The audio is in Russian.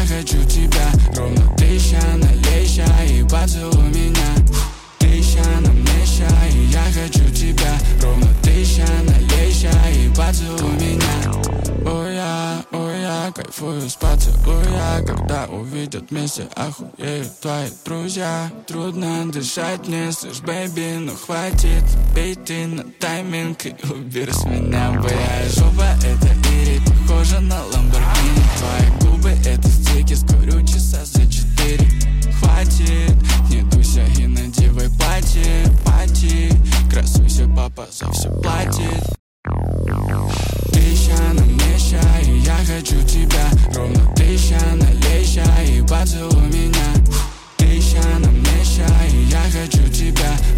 хочу тебя. Ровно 1000 налейся и поцелуй меня. 1000 на мне ща, и я хочу тебя. Ровно 1000 налейся и поцелуй меня. Ой, я кайфую с поцелуя, когда увидят вместе, охуеют твои друзья. Трудно дышать мне, слышь, бэйби, ну хватит. Бей ты на тайминг и убери с меня. Твоя жопа это ири, похожа на Ламборгини. Твои губы это стики, скурю часа за 4. Хватит, не дуйся и надевай пати. Красуйся, папа за все платит. 1000 на мне ща, и я хочу тебя. Ровно 1000 налейся и поцелуй меня. 1000 на мне ща, и я хочу тебя.